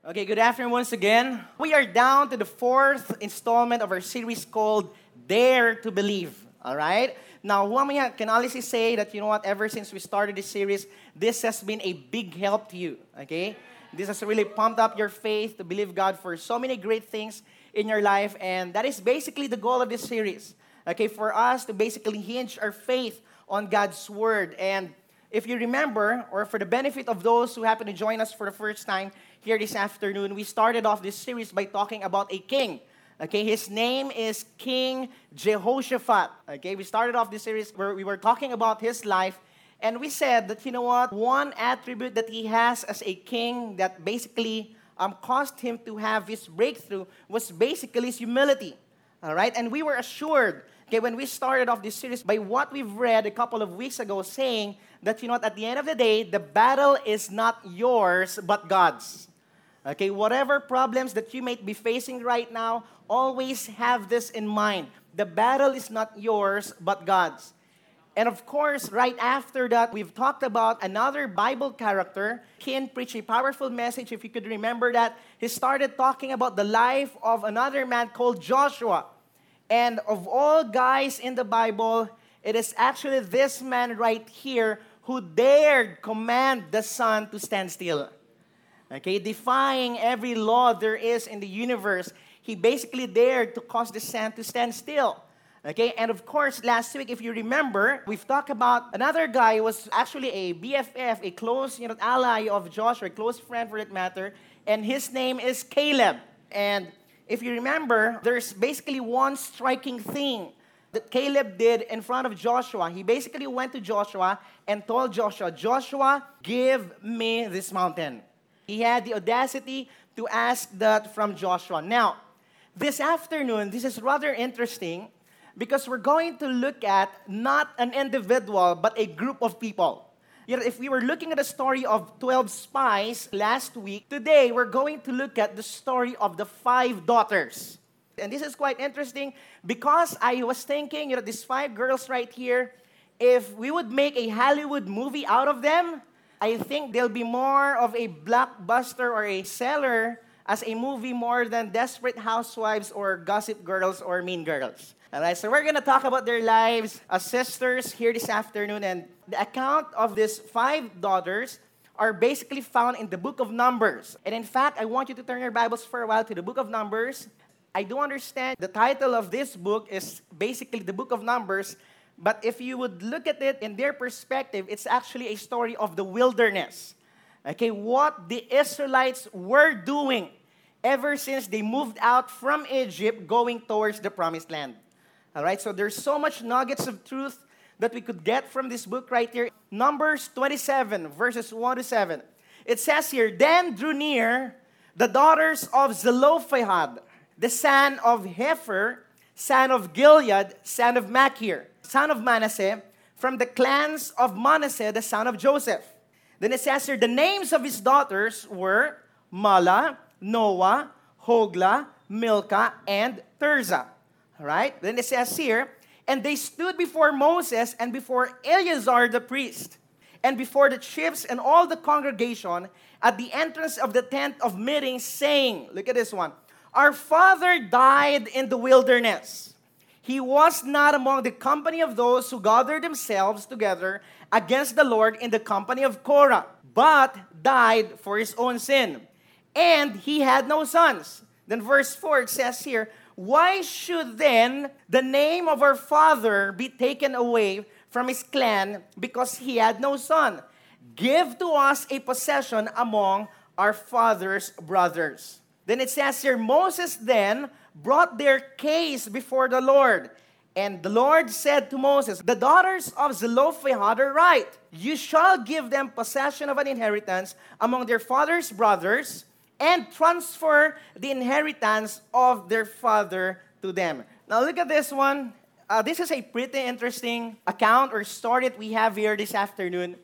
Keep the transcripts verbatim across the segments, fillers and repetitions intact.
Okay, good afternoon once again. We are down to the fourth installment of our series called Dare to Believe. All right? Now, one thing I can honestly say that, you know what, ever since we started this series, this has been a big help to you. Okay? This has really pumped up your faith to believe God for so many great things in your life. And that is basically the goal of this series. Okay, for us to basically hinge our faith on God's Word. And if you remember, or for the benefit of those who happen to join us for the first time here this afternoon, we started off this series by talking about a king. Okay, his name is King Jehoshaphat. Okay, we started off this series where we were talking about his life, and we said that, you know what, one attribute that he has as a king that basically um, caused him to have his breakthrough was basically his humility. All right, and we were assured, okay, when we started off this series by what we've read a couple of weeks ago, saying that, you know what, at the end of the day, the battle is not yours, but God's. Okay, whatever problems that you might be facing right now, always have this in mind. The battle is not yours, but God's. And of course, right after that, we've talked about another Bible character. Ken preached a powerful message, if you could remember that. He started talking about the life of another man called Joshua. And of all guys in the Bible, it is actually this man right here who dared command the sun to stand still. Okay, defying every law there is in the universe, he basically dared to cause the sun to stand still. Okay, and of course, last week, if you remember, we've talked about another guy who was actually a B F F, a close, you know, ally of Joshua, a close friend for that matter, and his name is Caleb. And if you remember, there's basically one striking thing that Caleb did in front of Joshua. He basically went to Joshua and told Joshua, Joshua, give me this mountain. He had the audacity to ask that from Joshua. Now, this afternoon, this is rather interesting because we're going to look at not an individual, but a group of people. You know, if we were looking at the story of twelve spies last week, today we're going to look at the story of the five daughters. And this is quite interesting because I was thinking, you know, these five girls right here, if we would make a Hollywood movie out of them, I think they'll be more of a blockbuster or a seller as a movie more than Desperate Housewives or Gossip Girls or Mean Girls. All right, so we're going to talk about their lives as sisters here this afternoon. And the account of these five daughters are basically found in the book of Numbers. And in fact, I want you to turn your Bibles for a while to the book of Numbers. I do understand the title of this book is basically the book of Numbers. But if you would look at it in their perspective, it's actually a story of the wilderness. Okay, what the Israelites were doing ever since they moved out from Egypt going towards the promised land. All right, so there's so much nuggets of truth that we could get from this book right here. Numbers twenty-seven, verses one to seven. It says here, Then drew near the daughters of Zelophehad, the son of Hepher, son of Gilead, son of Machir, son of Manasseh, from the clans of Manasseh, the son of Joseph. Then it says here, the names of his daughters were Mala, Noah, Hogla, Milcah, and Tirzah. All right? Then it says here, and they stood before Moses and before Eleazar the priest, and before the chiefs and all the congregation at the entrance of the tent of meeting, saying, look at this one, our father died in the wilderness. He was not among the company of those who gathered themselves together against the Lord in the company of Korah, but died for his own sin. And he had no sons. Then verse four, it says here, why should then the name of our father be taken away from his clan because he had no son? Give to us a possession among our father's brothers. Then it says here, Moses then brought their case before the Lord. And the Lord said to Moses, the daughters of Zelophehad are right. You shall give them possession of an inheritance among their father's brothers and transfer the inheritance of their father to them. Now look at this one. Uh, this is a pretty interesting account or story that we have here this afternoon.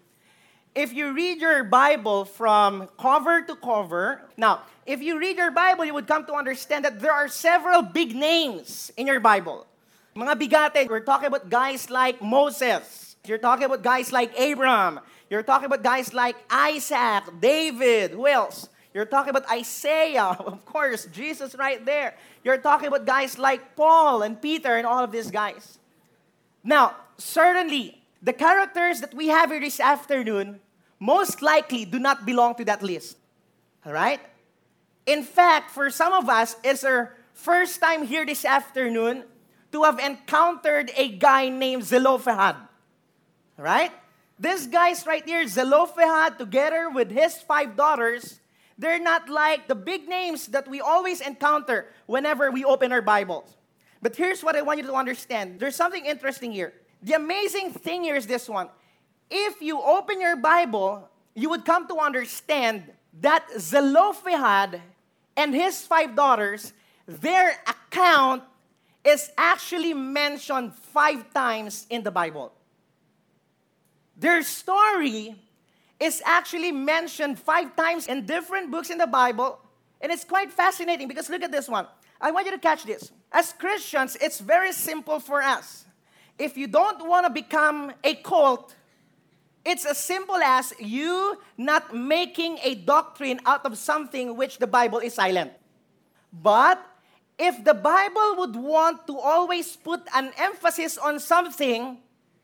If you read your Bible from cover to cover, now, if you read your Bible, you would come to understand that there are several big names in your Bible. Mga bigate, we're talking about guys like Moses. You're talking about guys like Abraham. You're talking about guys like Isaac, David, who else? You're talking about Isaiah, of course, Jesus right there. You're talking about guys like Paul and Peter and all of these guys. Now, certainly, the characters that we have here this afternoon most likely do not belong to that list. All right? In fact, for some of us, it's our first time here this afternoon to have encountered a guy named Zelophehad. All right? This guy's right here, Zelophehad, together with his five daughters, they're not like the big names that we always encounter whenever we open our Bibles. But here's what I want you to understand. There's something interesting here. The amazing thing here is this one. If you open your Bible, you would come to understand that Zelophehad and his five daughters, their account is actually mentioned five times in the Bible. Their story is actually mentioned five times in different books in the Bible. And it's quite fascinating because look at this one. I want you to catch this. As Christians, it's very simple for us. If you don't want to become a cult, it's as simple as you not making a doctrine out of something which the Bible is silent. But if the Bible would want to always put an emphasis on something,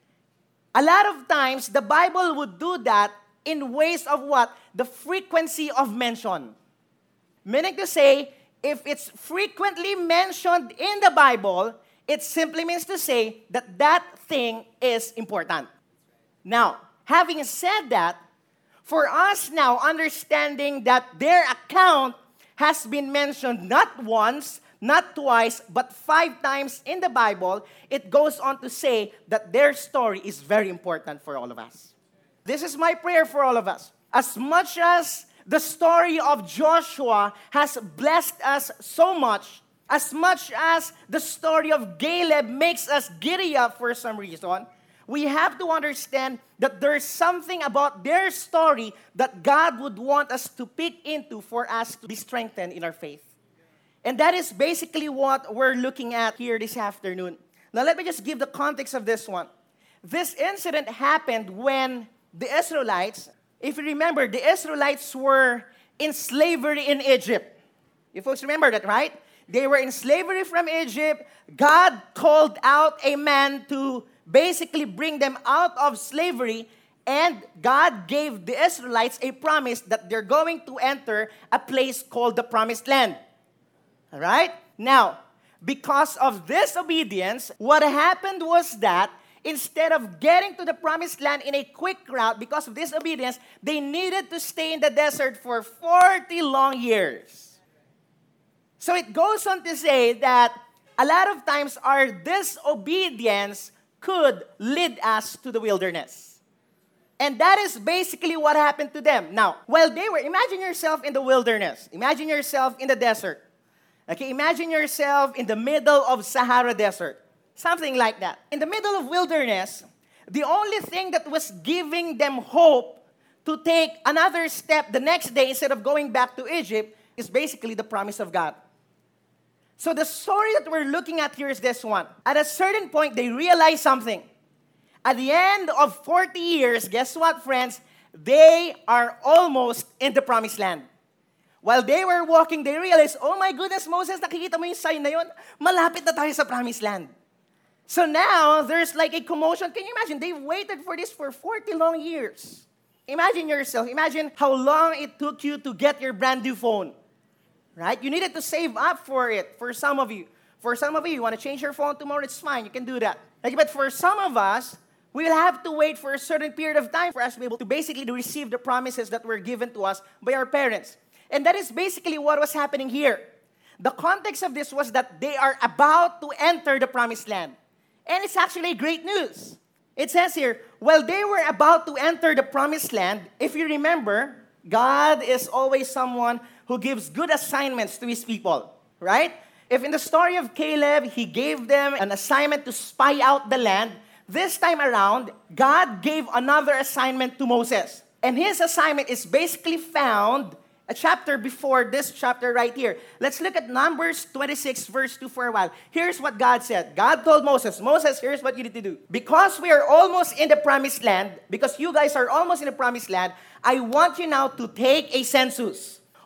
a lot of times the Bible would do that in ways of what? The frequency of mention. Meaning to say, if it's frequently mentioned in the Bible, it simply means to say that that thing is important. Now, having said that, for us now understanding that their account has been mentioned not once, not twice, but five times in the Bible, it goes on to say that their story is very important for all of us. This is my prayer for all of us. As much as the story of Joshua has blessed us so much, as much as the story of Caleb makes us giddy up for some reason, we have to understand that there's something about their story that God would want us to pick into for us to be strengthened in our faith. And that is basically what we're looking at here this afternoon. Now, let me just give the context of this one. This incident happened when the Israelites, if you remember, the Israelites were in slavery in Egypt. You folks remember that, right? They were in slavery from Egypt. God called out a man to basically bring them out of slavery, and God gave the Israelites a promise that they're going to enter a place called the Promised Land. All right? Now, because of disobedience, what happened was that instead of getting to the Promised Land in a quick route, because of disobedience, they needed to stay in the desert for forty long years. So it goes on to say that a lot of times our disobedience could lead us to the wilderness. And that is basically what happened to them. Now, while they were, imagine yourself in the wilderness. Imagine yourself in the desert. Okay, imagine yourself in the middle of Sahara Desert. Something like that. In the middle of wilderness, the only thing that was giving them hope to take another step the next day instead of going back to Egypt is basically the promise of God. So the story that we're looking at here is this one. At a certain point, they realized something. At the end of forty years, guess what, friends? They are almost in the Promised Land. While they were walking, they realized, oh my goodness, Moses, nakikita mo yung sign na yun? Malapit na tayo sa Promised Land. So now, there's like a commotion. Can you imagine? They waited for this for forty long years. Imagine yourself. Imagine how long it took you to get your brand new phone. Right? You needed to save up for it, for some of you. For some of you, you want to change your phone tomorrow, it's fine. You can do that. Like, but for some of us, we'll have to wait for a certain period of time for us to be able to basically receive the promises that were given to us by our parents. And that is basically what was happening here. The context of this was that they are about to enter the Promised Land. And it's actually great news. It says here, while they were about to enter the Promised Land, if you remember, God is always someone who gives good assignments to his people, right? If in the story of Caleb, he gave them an assignment to spy out the land, this time around, God gave another assignment to Moses. And his assignment is basically found a chapter before this chapter right here. Let's look at Numbers twenty-six, verse two for a while. Here's what God said. God told Moses, Moses, here's what you need to do. Because we are almost in the Promised Land, because you guys are almost in the Promised Land, I want you now to take a census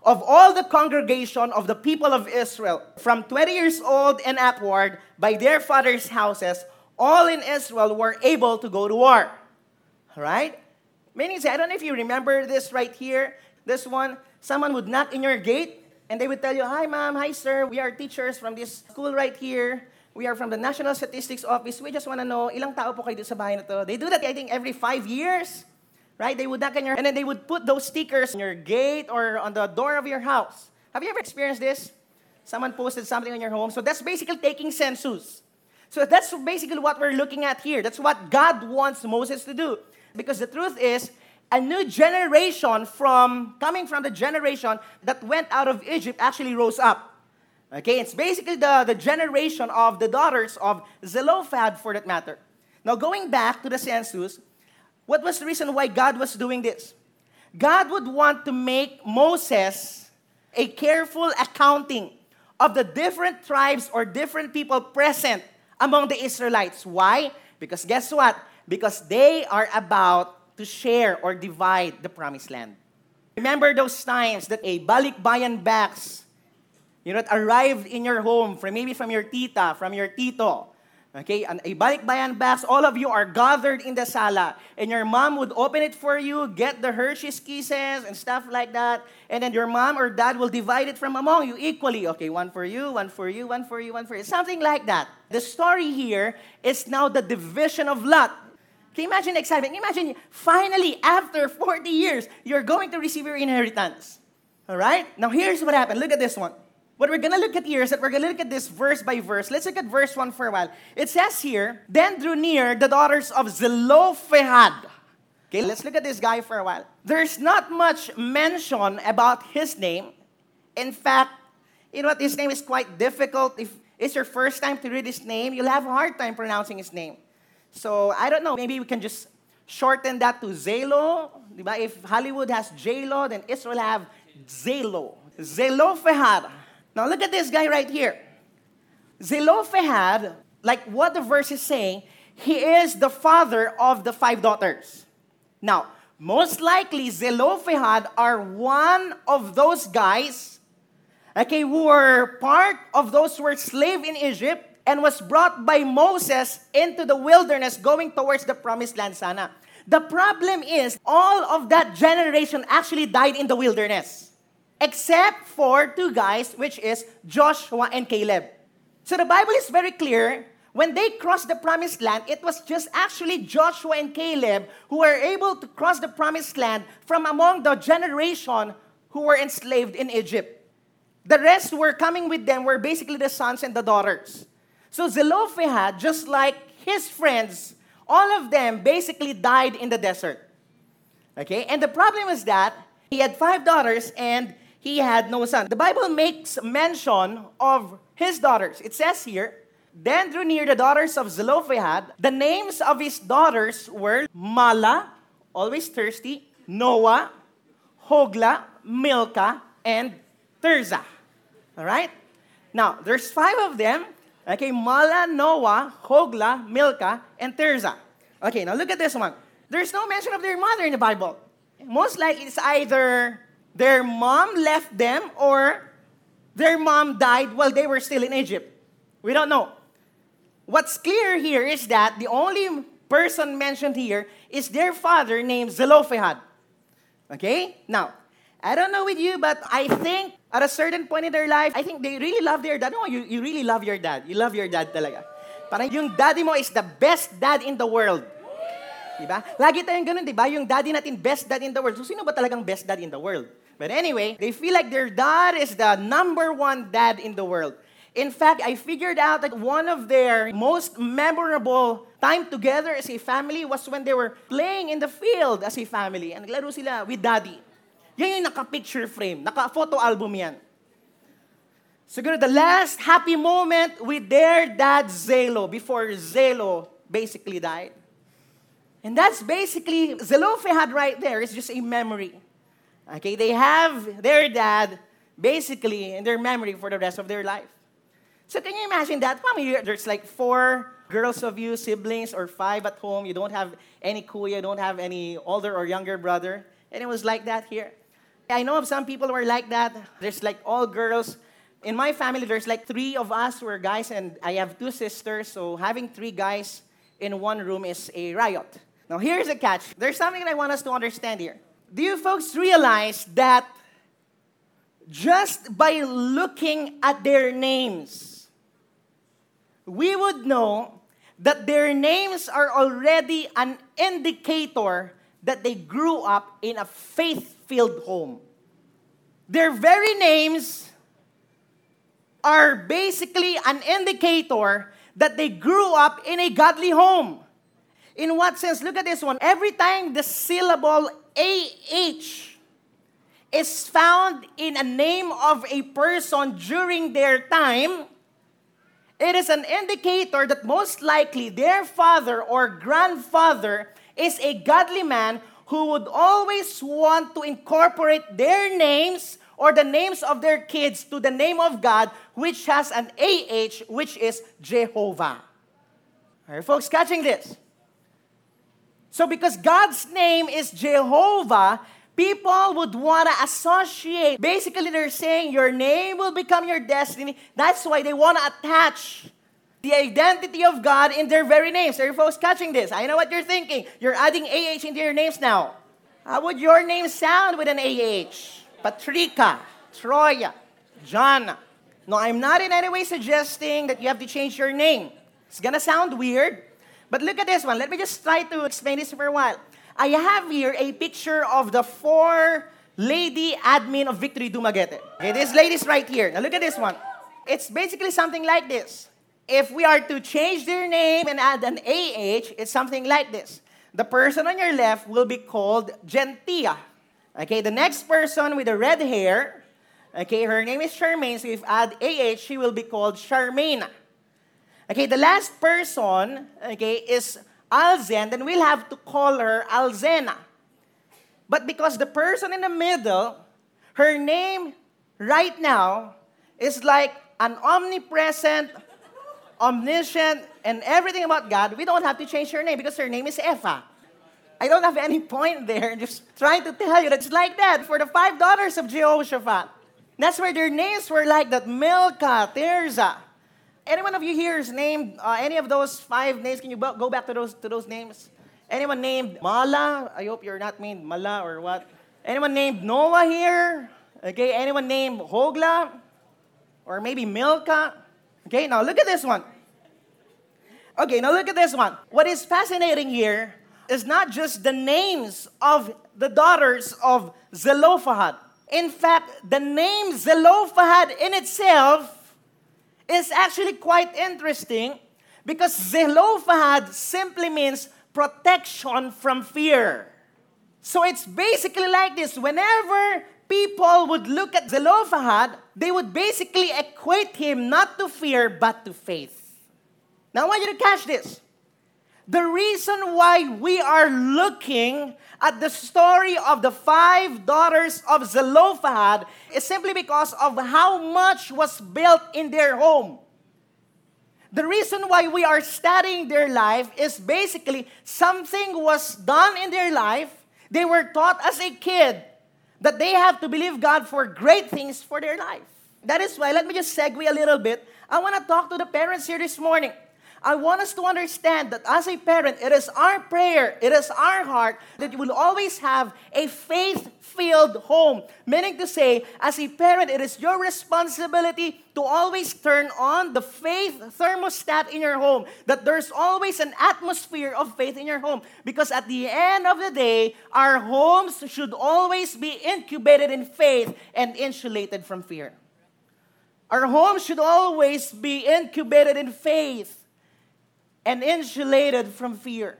of all the congregation of the people of Israel, from twenty years old and upward, by their fathers' houses, all in Israel were able to go to war. All right? Meaning, I don't know if you remember this right here. This one, someone would knock in your gate, and they would tell you, "Hi, ma'am. Hi, sir. We are teachers from this school right here. We are from the National Statistics Office. We just want to know, ilang tao po kayo dito sa bahay na to?" They do that, I think, every five years. Right? They would knock on your, and then they would put those stickers on your gate or on the door of your house. Have you ever experienced this? Someone posted something on your home. So that's basically taking census. So that's basically what we're looking at here. That's what God wants Moses to do. Because the truth is, a new generation from, coming from the generation that went out of Egypt actually rose up. Okay? It's basically the, the generation of the daughters of Zelophehad, for that matter. Now, going back to the census, what was the reason why God was doing this? God would want to make Moses a careful accounting of the different tribes or different people present among the Israelites. Why? Because guess what? Because they are about to share or divide the promised land. Remember those times that a balikbayan box, you know, arrived in your home, from maybe from your tita, from your tito. Okay, and a balikbayan box, all of you are gathered in the sala, and your mom would open it for you, get the Hershey's Kisses and stuff like that, and then your mom or dad will divide it from among you equally. Okay, one for you, one for you, one for you, one for you, something like that. The story here is now the division of lot. Can you imagine the excitement? Imagine, finally, after forty years, you're going to receive your inheritance. All right? Now, here's what happened. Look at this one. What we're going to look at here is that we're going to look at this verse by verse. Let's look at verse one for a while. It says here, "Then drew near the daughters of Zelophehad." Okay, let's look at this guy for a while. There's not much mention about his name. In fact, you know what? His name is quite difficult. If it's your first time to read his name, you'll have a hard time pronouncing his name. So, I don't know. Maybe we can just shorten that to Zelo. Diba? If Hollywood has J-Lo, then Israel have Zelo. Zelophehad. Now, look at this guy right here. Zelophehad, like what the verse is saying, he is the father of the five daughters. Now, most likely, Zelophehad are one of those guys, okay, who were part of those who were slaves in Egypt and was brought by Moses into the wilderness going towards the promised land sana. The problem is, all of that generation actually died in the wilderness. Except for two guys, which is Joshua and Caleb. So the Bible is very clear. When they crossed the promised land, it was just actually Joshua and Caleb who were able to cross the promised land from among the generation who were enslaved in Egypt. The rest who were coming with them were basically the sons and the daughters. So Zelophehad, just like his friends, all of them basically died in the desert. Okay? And the problem is that he had five daughters and he had no son. The Bible makes mention of his daughters. It says here, "Then drew near the daughters of Zelophehad. The names of his daughters were Mala," always thirsty, "Noah, Hogla, Milcah, and Tirzah." All right? Now, there's five of them. Okay, Mala, Noah, Hogla, Milcah, and Tirzah. Okay, now look at this one. There's no mention of their mother in the Bible. Most likely, it's either their mom left them or their mom died while they were still in Egypt. We don't know. What's clear here is that the only person mentioned here is their father named Zelophehad. Okay? Now, I don't know with you, but I think at a certain point in their life, I think they really love their dad. No, you, you really love your dad. You love your dad talaga. Parang yung daddy mo is the best dad in the world. Diba? Lagi tayong ganun, diba? Yung daddy natin, best dad in the world. So, sino ba talagang best dad in the world? But anyway, they feel like their dad is the number one dad in the world. In fact, I figured out that one of their most memorable time together as a family was when they were playing in the field as a family. And naglaro sila with daddy. Yan yung naka-picture frame, naka-photo album yan. Siguro the last happy moment with their dad, Zelo, before Zelo basically died. And that's basically, Zelophehad right there is just a memory. Okay, they have their dad basically in their memory for the rest of their life. So can you imagine that? Mommy, there's like four girls of you, siblings, or five at home. You don't have any kuya, you don't have any older or younger brother. And it was like that here. I know of some people who are like that. There's like all girls. In my family, there's like three of us who are guys, and I have two sisters. So having three guys in one room is a riot. Now, here's the catch. There's something that I want us to understand here. Do you folks realize that just by looking at their names, we would know that their names are already an indicator that they grew up in a faith-filled home. Their very names are basically an indicator that they grew up in a godly home. In what sense? Look at this one. Every time the syllable A H is found in a name of a person during their time, it is an indicator that most likely their father or grandfather is a godly man who would always want to incorporate their names or the names of their kids to the name of God, which has an A H, which is Jehovah. Are you folks catching this? So because God's name is Jehovah, people would want to associate. Basically, they're saying your name will become your destiny. That's why they want to attach the identity of God in their very names. Are you folks catching this? I know what you're thinking. You're adding A H into your names now. How would your name sound with an A H? Patrica, Troya, Jana. No, I'm not in any way suggesting that you have to change your name. It's going to sound weird. But look at this one. Let me just try to explain this for a while. I have here a picture of the four lady admin of Victory Dumaguete. Okay, this lady's right here. Now look at this one. It's basically something like this. If we are to change their name and add an A H, it's something like this. The person on your left will be called Gentia. Okay, the next person with the red hair, okay, her name is Charmaine, so if add A H, she will be called Charmaine. Okay, the last person, okay, is Alzen, then we'll have to call her Alzena. But because the person in the middle, her name right now is like an omnipresent, omniscient, and everything about God, we don't have to change her name because her name is Epha. I don't have any point there. Just trying to tell you that it's like that for the five daughters of Jehoshaphat. That's where their names were like that. Milcah, Tirzah. Any one of you here is named uh, any of those five names? Can you go back to those to those names? Anyone named Mala? I hope you're not named Mala or what. Anyone named Noah here? Okay. Anyone named Hogla? Or maybe Milcah? Okay. Now look at this one. Okay. Now look at this one. What is fascinating here is not just the names of the daughters of Zelophehad. In fact, the name Zelophehad in itself is actually quite interesting because Zelophehad simply means protection from fear. So it's basically like this. Whenever people would look at Zelophehad, they would basically equate him not to fear but to faith. Now I want you to catch this. The reason why we are looking at the story of the five daughters of Zelophehad is simply because of how much was built in their home. The reason why we are studying their life is basically something was done in their life. They were taught as a kid that they have to believe God for great things for their life. That is why, let me just segue a little bit. I want to talk to the parents here this morning. I want us to understand that as a parent, it is our prayer, it is our heart that you will always have a faith-filled home. Meaning to say, as a parent, it is your responsibility to always turn on the faith thermostat in your home. That there's always an atmosphere of faith in your home. Because at the end of the day, our homes should always be incubated in faith and insulated from fear. Our homes should always be incubated in faith and insulated from fear.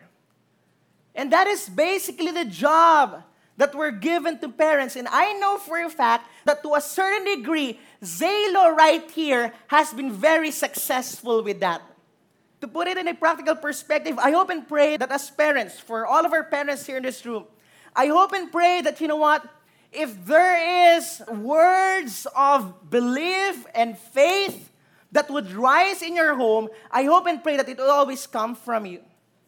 And that is basically the job that we're given to parents. And I know for a fact that to a certain degree, Zalo right here has been very successful with that. To put it in a practical perspective, I hope and pray that as parents, for all of our parents here in this room, I hope and pray that, you know what, if there is words of belief and faith that would rise in your home, I hope and pray that it will always come from you.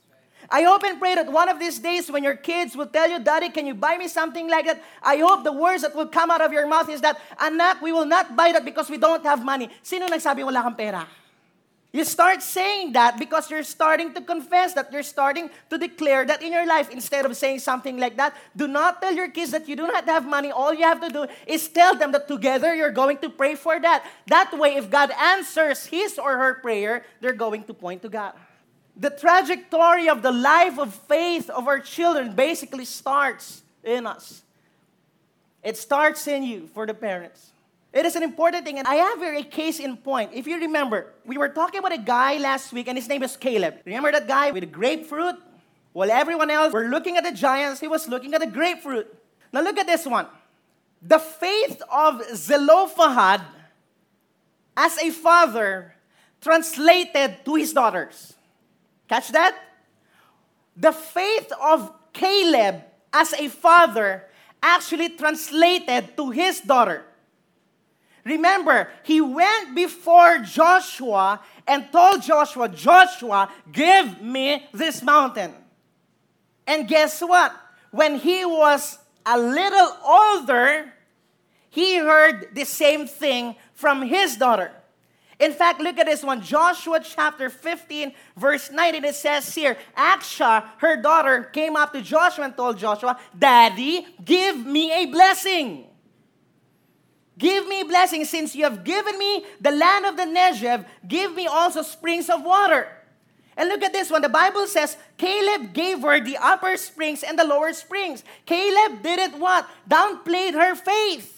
I hope and pray that one of these days when your kids will tell you, Daddy, can you buy me something like that? I hope the words that will come out of your mouth is that, Anak, we will not buy that because we don't have money. Sino nagsabi wala kang pera? You start saying that because you're starting to confess that, you're starting to declare that in your life. Instead of saying something like that, do not tell your kids that you do not have money. All you have to do is tell them that together you're going to pray for that. That way, if God answers his or her prayer, they're going to point to God. The trajectory of the life of faith of our children basically starts in us. It starts in you for the parents. It is an important thing, and I have here a case in point. If you remember, we were talking about a guy last week, and his name is Caleb. Remember that guy with the grapefruit? While everyone else were looking at the giants, he was looking at the grapefruit. Now look at this one. The faith of Zelophehad as a father translated to his daughters. Catch that? The faith of Caleb as a father actually translated to his daughter. Remember, he went before Joshua and told Joshua, Joshua, give me this mountain. And guess what? When he was a little older, he heard the same thing from his daughter. In fact, look at this one. Joshua chapter fifteen, verse nineteen, it says here, Aksha, her daughter, came up to Joshua and told Joshua, Daddy, give me a blessing. Give me a blessing, since you have given me the land of the Negev, give me also springs of water. And look at this one. The Bible says, Caleb gave her the upper springs and the lower springs. Caleb didn't what? Downplayed her faith.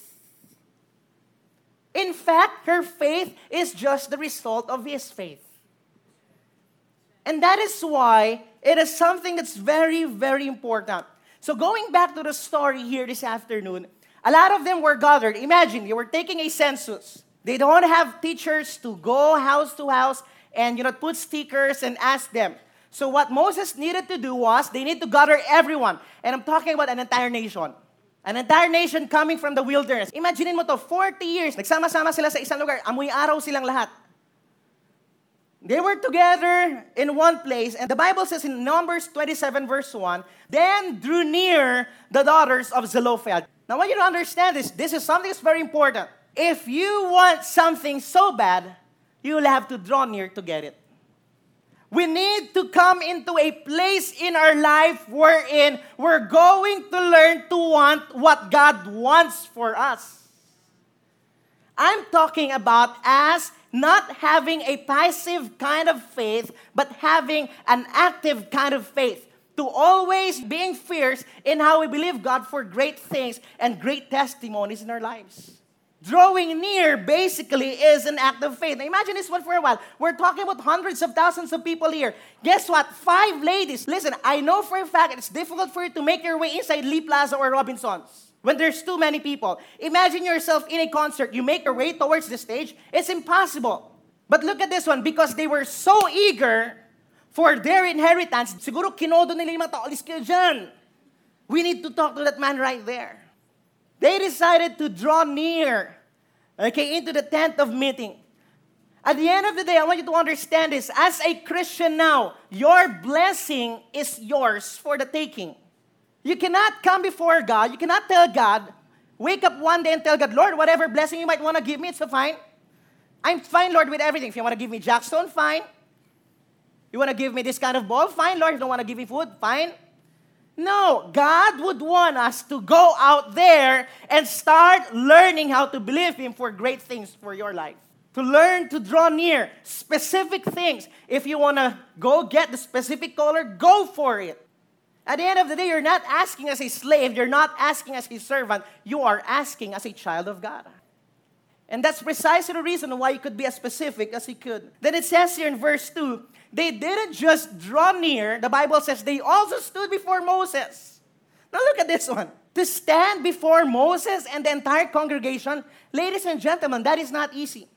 In fact, her faith is just the result of his faith. And that is why it is something that's very, very important. So going back to the story here this afternoon, a lot of them were gathered. Imagine, they were taking a census. They don't have teachers to go house to house and, you know, put stickers and ask them. So what Moses needed to do was, they need to gather everyone. And I'm talking about an entire nation. An entire nation coming from the wilderness. Imagine mo to, forty years, nagsama-sama sila sa isang lugar, amoy araw silang lahat. They were together in one place, and the Bible says in Numbers twenty-seven verse one, then drew near the daughters of Zelophehad. Now, I want you to understand this. This is something that's very important. If you want something so bad, you will have to draw near to get it. We need to come into a place in our life wherein we're going to learn to want what God wants for us. I'm talking about as not having a passive kind of faith, but having an active kind of faith. To always being fierce in how we believe God for great things and great testimonies in our lives. Drawing near basically is an act of faith. Now imagine this one for a while. We're talking about hundreds of thousands of people here. Guess what? Five ladies. Listen, I know for a fact it's difficult for you to make your way inside Lee Plaza or Robinsons when there's too many people. Imagine yourself in a concert. You make your way towards the stage. It's impossible. But look at this one. Because they were so eager for their inheritance, siguro kinodo nila yung mga tao, alis kayo dyan. We need to talk to that man right there. They decided to draw near, okay, into the tent of meeting. At the end of the day, I want you to understand this. As a Christian now, your blessing is yours for the taking. You cannot come before God. You cannot tell God, wake up one day and tell God, Lord, whatever blessing you might want to give me, it's fine. I'm fine, Lord, with everything. If you want to give me jackstone, fine. You want to give me this kind of ball? Fine, Lord. You don't want to give me food? Fine. No, God would want us to go out there and start learning how to believe Him for great things for your life. To learn to draw near specific things. If you want to go get the specific color, go for it. At the end of the day, you're not asking as a slave. You're not asking as a servant. You are asking as a child of God. And that's precisely the reason why you could be as specific as you could. Then it says here in verse two, they didn't just draw near. The Bible says they also stood before Moses. Now look at this one. To stand before Moses and the entire congregation, ladies and gentlemen, that is not easy.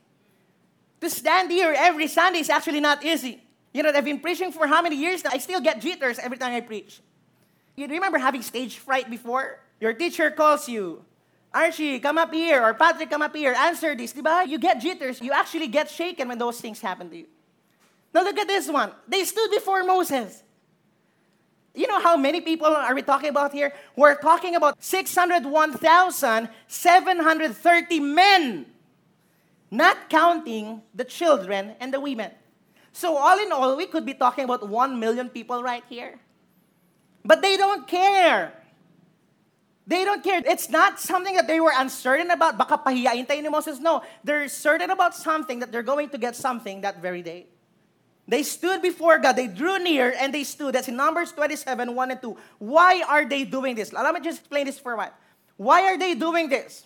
To stand here every Sunday is actually not easy. You know, I've been preaching for how many years now? I still get jitters every time I preach. You remember having stage fright before? Your teacher calls you. Archie, come up here. Or Patrick, come up here. Answer this. Diba? You get jitters. You actually get shaken when those things happen to you. Now look at this one. They stood before Moses. You know how many people are we talking about here? We're talking about six hundred one thousand seven hundred thirty men, not counting the children and the women. So all in all, we could be talking about one million people right here. But they don't care. They don't care. It's not something that they were uncertain about. Baka pahiyain tayo ni Moses. No, they're certain about something, that they're going to get something that very day. They stood before God. They drew near and they stood. That's in Numbers twenty-seven, one and two. Why are they doing this? Let me just explain this for a while. Why are they doing this?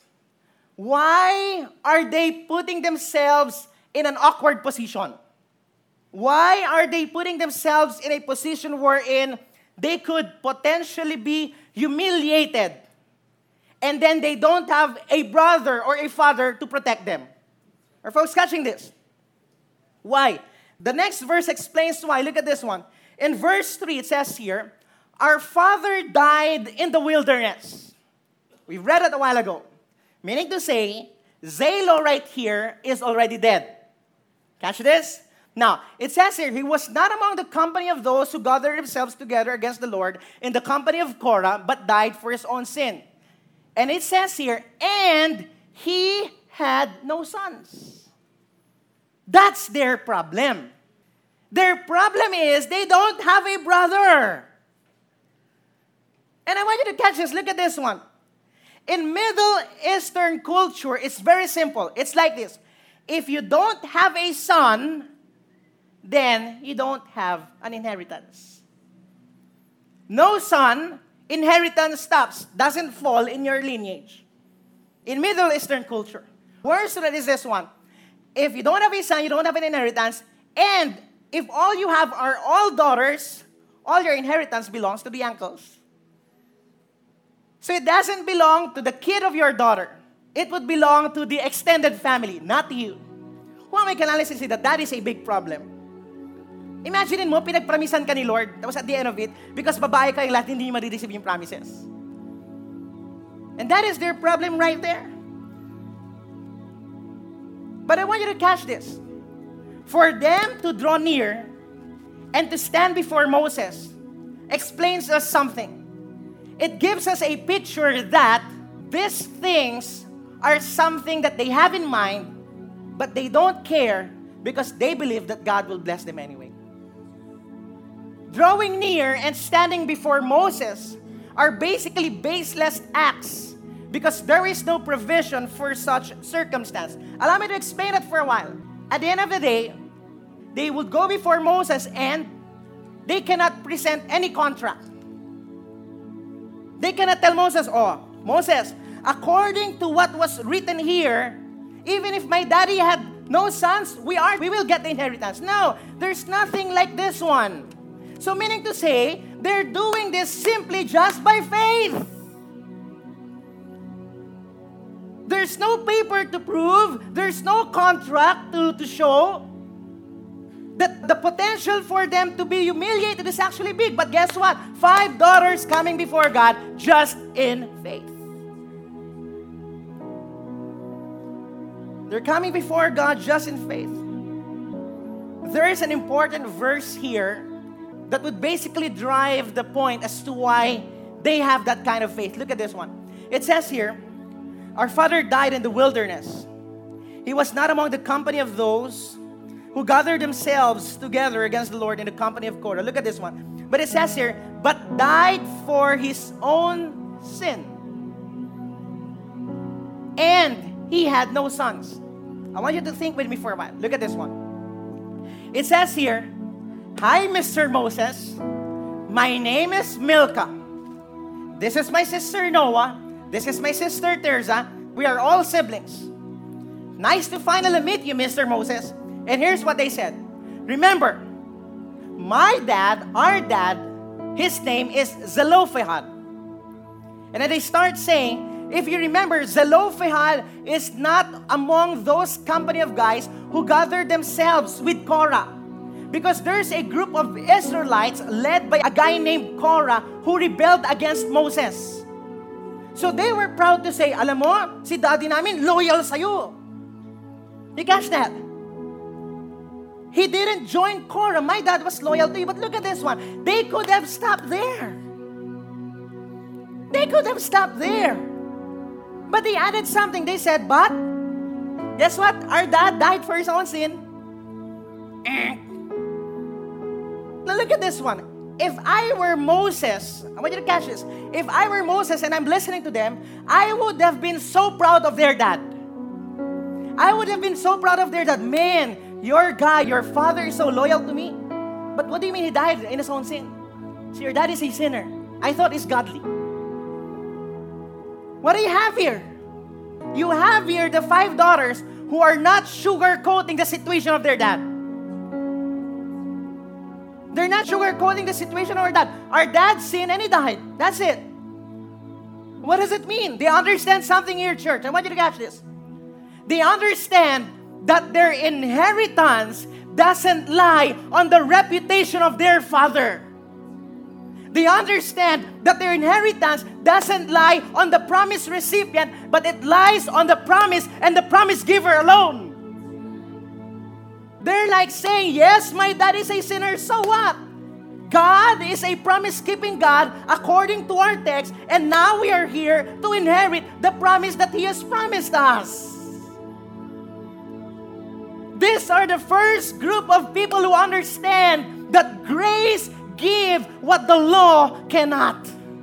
Why are they putting themselves in an awkward position? Why are they putting themselves in a position wherein they could potentially be humiliated, and then they don't have a brother or a father to protect them? Are folks catching this? Why? The next verse explains why. Look at this one. In verse three, it says here, our father died in the wilderness. We read it a while ago. Meaning to say, Zelo right here is already dead. Catch this? Now, it says here, he was not among the company of those who gathered themselves together against the Lord in the company of Korah, but died for his own sin. And it says here, and he had no sons. That's their problem. Their problem is they don't have a brother. And I want you to catch this. Look at this one. In Middle Eastern culture, it's very simple. It's like this. If you don't have a son, then you don't have an inheritance. No son, inheritance stops, doesn't fall in your lineage. In Middle Eastern culture. Worse than is this one. If you don't have a son, you don't have an inheritance, and if all you have are all daughters, all your inheritance belongs to the uncles. So it doesn't belong to the kid of your daughter. It would belong to the extended family, not you. Who may analysis say that that is a big problem. Imagine mo, pinagpromisan ka ni Lord, tapos at the end of it, because babae ka yung lahat, hindi nyo ma-receive yung promises. And that is their problem right there. But I want you to catch this. For them to draw near and to stand before Moses explains us something. It gives us a picture that these things are something that they have in mind, but they don't care because they believe that God will bless them anyway. Drawing near and standing before Moses are basically baseless acts because there is no provision for such circumstance. Allow me to explain it for a while. At the end of the day, they would go before Moses and they cannot present any contract. They cannot tell Moses, oh, Moses, according to what was written here, even if my daddy had no sons, we are, we will get the inheritance. No, there's nothing like this one. So meaning to say, they're doing this simply just by faith. There's no paper to prove. There's no contract to, to show that the potential for them to be humiliated is actually big. But guess what? Five daughters coming before God just in faith. They're coming before God just in faith. There is an important verse here that would basically drive the point as to why they have that kind of faith. Look at this one. It says here, our father died in the wilderness. He was not among the company of those who gathered themselves together against the Lord in the company of Korah. Look at this one. But it says here, but died for his own sin. And he had no sons. I want you to think with me for a while. Look at this one. It says here, hi, Mister Moses. My name is Milcah. This is my sister Noah. This is my sister Tirzah. We are all siblings. Nice to finally meet you, Mister Moses. And here's what they said. Remember, my dad, our dad, his name is Zelophehad. And then they start saying, if you remember, Zelophehad is not among those company of guys who gathered themselves with Korah. Because there's a group of Israelites led by a guy named Korah who rebelled against Moses. So they were proud to say, alam mo, si daddy namin loyal sa'yo. You catch that? He didn't join Korah. My dad was loyal to you. But look at this one. They could have stopped there. They could have stopped there. But they added something. They said, but, guess what? Our dad died for his own sin. Now look at this one. If I were Moses, I want you to catch this. If I were Moses and I'm listening to them, I would have been so proud of their dad. I would have been so proud of their dad. Man, your guy, your father is so loyal to me. But what do you mean he died in his own sin? So your dad is a sinner. I thought he's godly. What do you have here? You have here the five daughters who are not sugarcoating the situation of their dad. They're not sugarcoating the situation of our dad. Our dad sinned and he died. That's it. What does it mean? They understand something here, church. I want you to catch this. They understand that their inheritance doesn't lie on the reputation of their father. They understand that their inheritance doesn't lie on the promise recipient, but it lies on the promise and the promise giver alone. They're like saying, yes, my dad is a sinner, so what? God is a promise-keeping God according to our text, and now we are here to inherit the promise that He has promised us. These are the first group of people who understand that grace gives what the law cannot.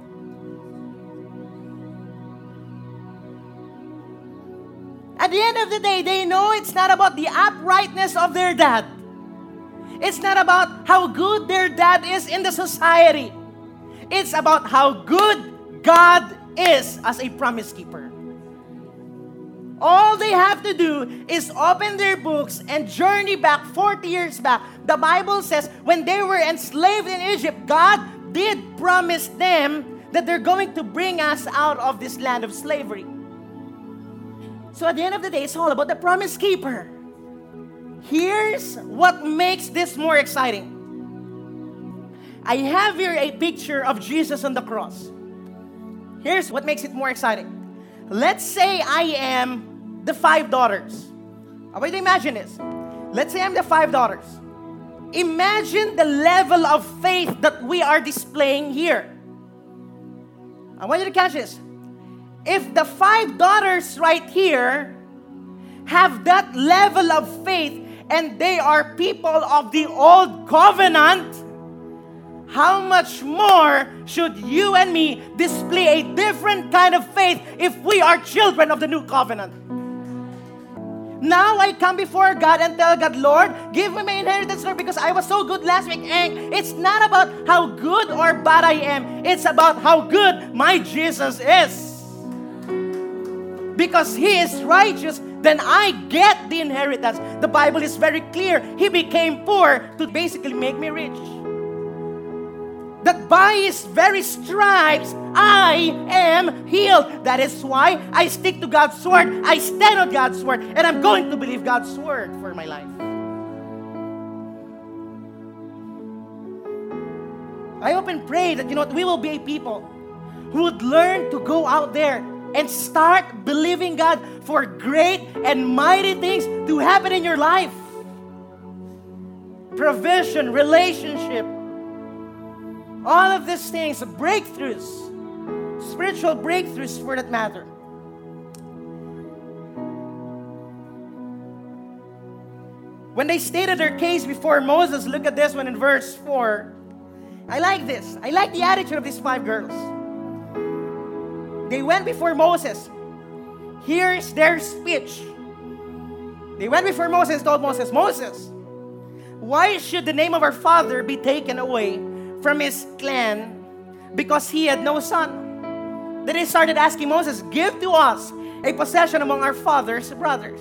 At the end of the day, they know it's not about the uprightness of their dad. It's not about how good their dad is in the society. It's about how good God is as a promise keeper. All they have to do is open their books and journey back forty years back. The Bible says when they were enslaved in Egypt, God did promise them that they're going to bring us out of this land of slavery. So at the end of the day, it's all about the promise keeper. Here's what makes this more exciting. I have here a picture of Jesus on the cross. Here's what makes it more exciting. Let's say I am the five daughters. I want you to imagine this. Let's say I'm the five daughters. Imagine the level of faith that we are displaying here. I want you to catch this. If the five daughters right here have that level of faith and they are people of the old covenant, how much more should you and me display a different kind of faith if we are children of the new covenant? Now I come before God and tell God, Lord, give me my inheritance, Lord, because I was so good last week. And it's not about how good or bad I am. It's about how good my Jesus is. Because He is righteous, then I get the inheritance. The Bible is very clear. He became poor to basically make me rich. That by His very stripes, I am healed. That is why I stick to God's word. I stand on God's word. And I'm going to believe God's word for my life. I hope and pray that, you know, we will be a people who would learn to go out there and start believing God for great and mighty things to happen in your life. Provision, relationship, all of these things, breakthroughs, spiritual breakthroughs for that matter. When they stated their case before Moses, look at this one in verse four. I like this. I like the attitude of these five girls. They went before Moses. Here's their speech. They went before Moses and told Moses, Moses, why should the name of our father be taken away from his clan because he had no son? Then they started asking Moses, give to us a possession among our father's brothers.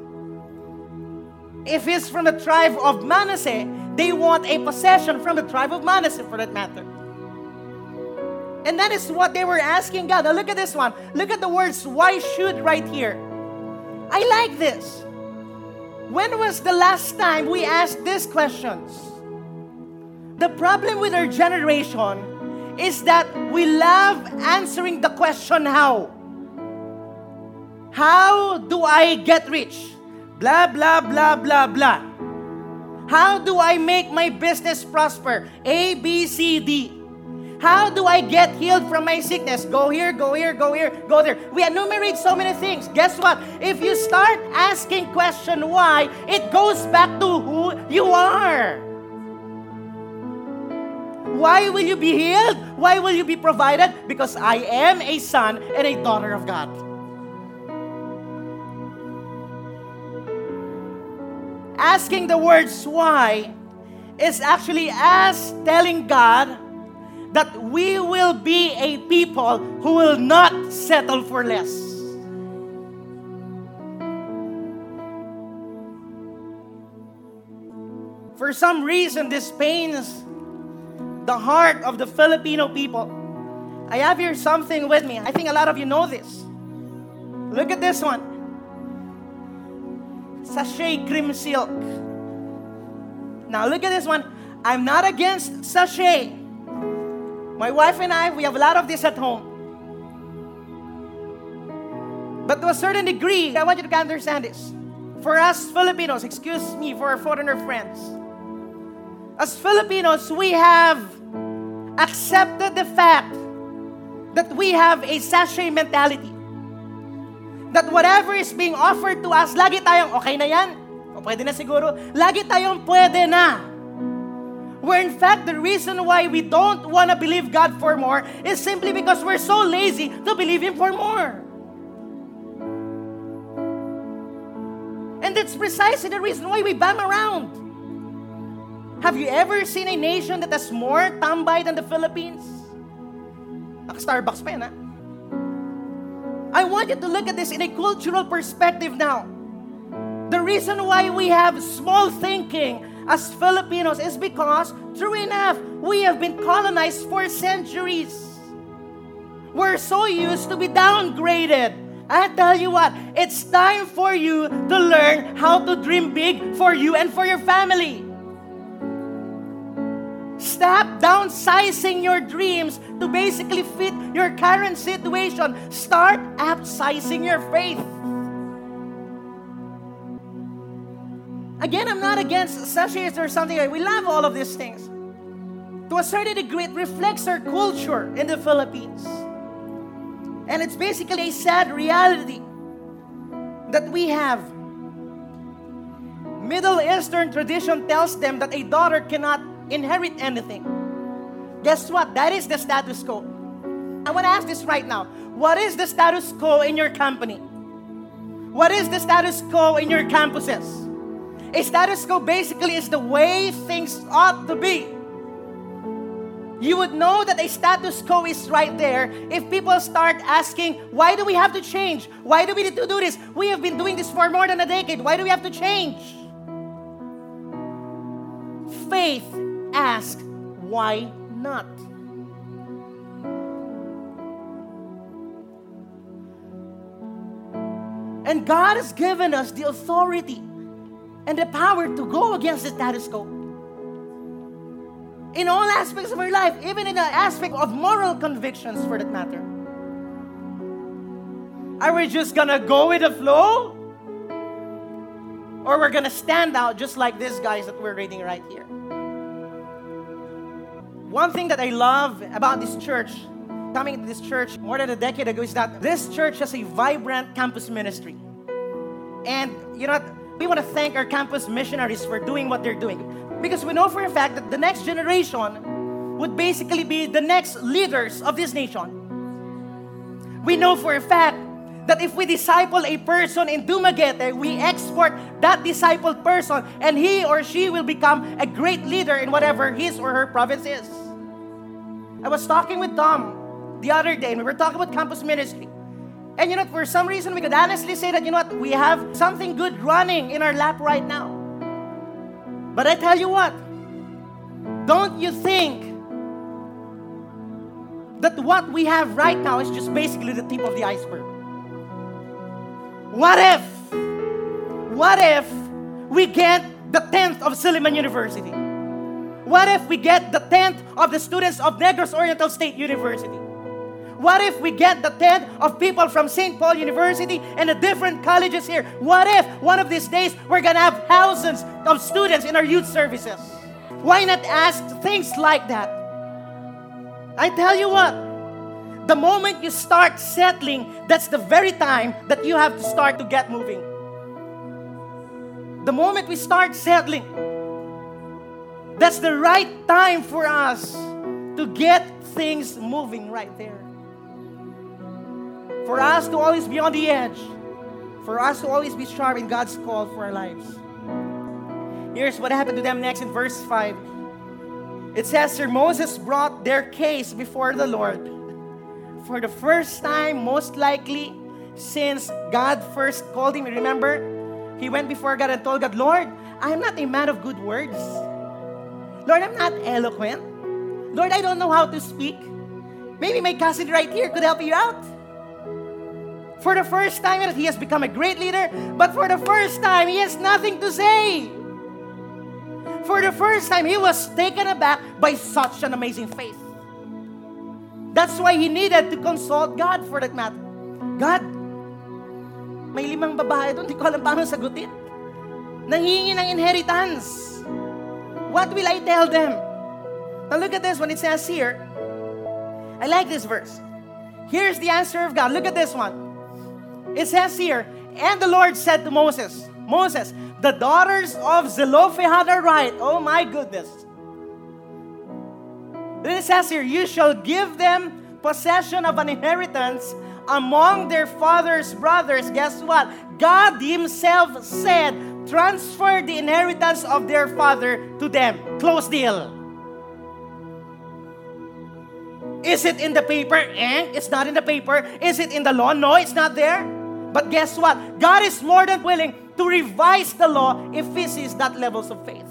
If he's from the tribe of Manasseh, they want a possession from the tribe of Manasseh for that matter. And that is what they were asking God. Now look at this one. Look at the words, why should, right here. I like this. When was the last time we asked these questions? The problem with our generation is that we love answering the question, how? How do I get rich? Blah, blah, blah, blah, blah. How do I make my business prosper? A, B, C, D. How do I get healed from my sickness? Go here, go here, go here, go there. We enumerate so many things. Guess what? If you start asking question why, it goes back to who you are. Why will you be healed? Why will you be provided? Because I am a son and a daughter of God. Asking the words why is actually as telling God that we will be a people who will not settle for less. For some reason, this pains the heart of the Filipino people. I have here something with me. I think a lot of you know this. Look at this one. Sachet cream silk. Now look at this one. I'm not against sachet. My wife and I, we have a lot of this at home. But to a certain degree, I want you to understand this. For us Filipinos, excuse me for our foreigner friends, as Filipinos, we have accepted the fact that we have a sachet mentality. That whatever is being offered to us, lagi tayong, okay na yan, o pwede na siguro, lagi tayong pwede na. Where in fact, the reason why we don't want to believe God for more is simply because we're so lazy to believe Him for more. And that's precisely the reason why we bam around. Have you ever seen a nation that has more tambay than the Philippines? Naka-Starbucks pa yan, ha? I want you to look at this in a cultural perspective now. The reason why we have small thinking as Filipinos is because, true enough, we have been colonized for centuries. We're so used to be downgraded. I tell you what, it's time for you to learn how to dream big for you and for your family. Stop downsizing your dreams to basically fit your current situation. Start upsizing your faith. Again, I'm not against sachets or something. We love all of these things. To a certain degree, it reflects our culture in the Philippines. And it's basically a sad reality that we have. Middle Eastern tradition tells them that a daughter cannot inherit anything. Guess what? That is the status quo. I want to ask this right now. What is the status quo in your company? What is the status quo in your campuses? A status quo basically is the way things ought to be. You would know that a status quo is right there if people start asking, why do we have to change? Why do we need to do this? We have been doing this for more than a decade. Why do we have to change? Faith asks, why not? And God has given us the authority and the power to go against the status quo. In all aspects of our life, even in the aspect of moral convictions for that matter. Are we just gonna go with the flow? Or we're gonna stand out just like these guys that we're reading right here? One thing that I love about this church, coming to this church more than a decade ago, is that this church has a vibrant campus ministry. And you know what? We want to thank our campus missionaries for doing what they're doing. Because we know for a fact that the next generation would basically be the next leaders of this nation. We know for a fact that if we disciple a person in Dumaguete, we export that discipled person and he or she will become a great leader in whatever his or her province is. I was talking with Tom the other day and we were talking about campus ministry. And you know, for some reason, we could honestly say that, you know what, we have something good running in our lap right now. But I tell you what, don't you think that what we have right now is just basically the tip of the iceberg? What if, what if we get the tenth of Silliman University? What if we get the tenth of the students of Negros Oriental State University? What if we get the tenth of people from Saint Paul University and the different colleges here? What if one of these days we're going to have thousands of students in our youth services? Why not ask things like that? I tell you what, the moment you start settling, that's the very time that you have to start to get moving. The moment we start settling, that's the right time for us to get things moving right there. For us to always be on the edge. For us to always be sharp in God's call for our lives. Here's what happened to them next in verse five. It says, Sir Moses brought their case before the Lord. For the first time, most likely, since God first called him. Remember, he went before God and told God, Lord, I am not a man of good words. Lord, I'm not eloquent. Lord, I don't know how to speak. Maybe my cousin right here could help you out. For the first time, he has become a great leader, but for the first time, he has nothing to say. For the first time, he was taken aback by such an amazing faith. That's why he needed to consult God for that matter. God, may limang babae doon, di ko alam paano sagutin. Nanghihingi ng inheritance. What will I tell them? Now look at this when it says here. I like this verse. Here's the answer of God. Look at this one. It says here, and the Lord said to Moses, Moses, the daughters of Zelophehad are right. Oh my goodness. Then it says here, you shall give them possession of an inheritance among their father's brothers. Guess what? God himself said, transfer the inheritance of their father to them. Close deal. Is it in the paper? Eh, it's not in the paper. Is it in the law? No, it's not there. But guess what? God is more than willing to revise the law if he sees that levels of faith.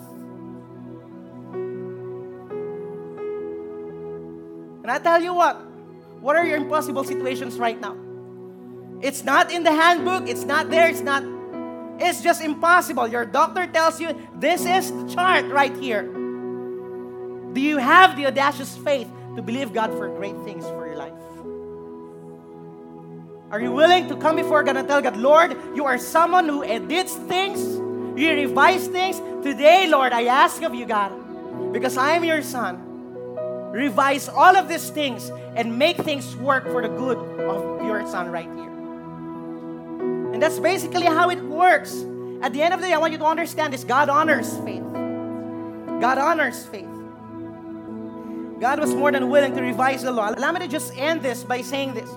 And I tell you what, what are your impossible situations right now? It's not in the handbook. It's not there. It's not. It's just impossible. Your doctor tells you, this is the chart right here. Do you have the audacious faith to believe God for great things for your life? Are you willing to come before God and tell God, Lord, you are someone who edits things, you revise things. Today, Lord, I ask of you, God, because I am your son, revise all of these things and make things work for the good of your son right here. And that's basically how it works. At the end of the day, I want you to understand this. God honors faith. God honors faith. God was more than willing to revise the law. Allow me to just end this by saying this.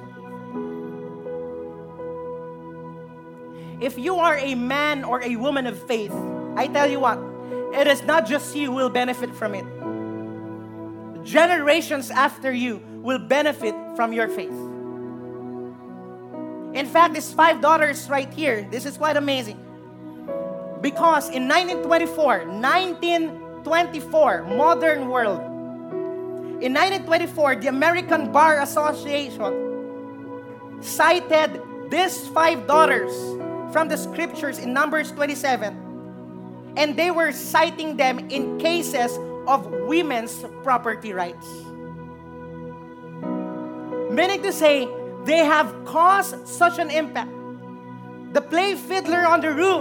If you are a man or a woman of faith, I tell you what, it is not just you who will benefit from it. Generations after you will benefit from your faith. In fact, these five daughters right here, this is quite amazing. Because in nineteen twenty-four, nineteen twenty-four, modern world, in nineteen twenty-four, the American Bar Association cited these five daughters from the scriptures in Numbers twenty-seven. And they were citing them in cases of women's property rights. Meaning to say, they have caused such an impact. The play Fiddler on the Roof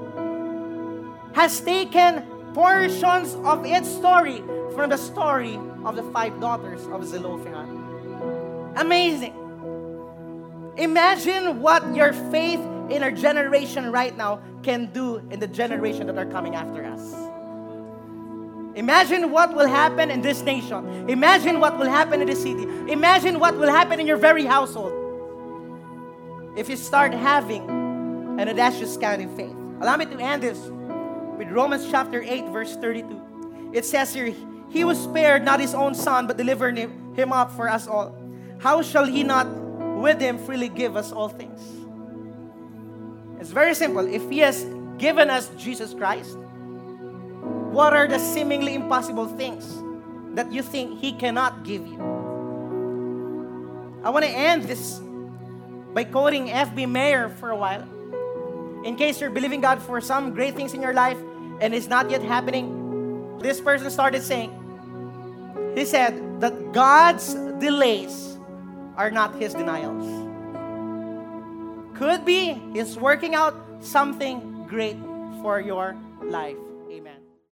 has taken portions of its story from the story of the five daughters of Zelophehad. Amazing. Imagine what your faith in our generation right now can do in the generation that are coming after us. Imagine what will happen in this nation. Imagine what will happen in this city. Imagine what will happen in your very household if you start having an audacious kind of faith. Allow me to end this with Romans chapter eight, verse thirty-two. It says here, he was spared not his own son, but delivered him, him up for us all. How shall he not with him freely give us all things? It's very simple. If he has given us Jesus Christ, what are the seemingly impossible things that you think he cannot give you? I want to end this by quoting F B Meyer for a while. In case you're believing God for some great things in your life and it's not yet happening, this person started saying, he said that God's delays are not His denials. Could be He's working out something great for your life.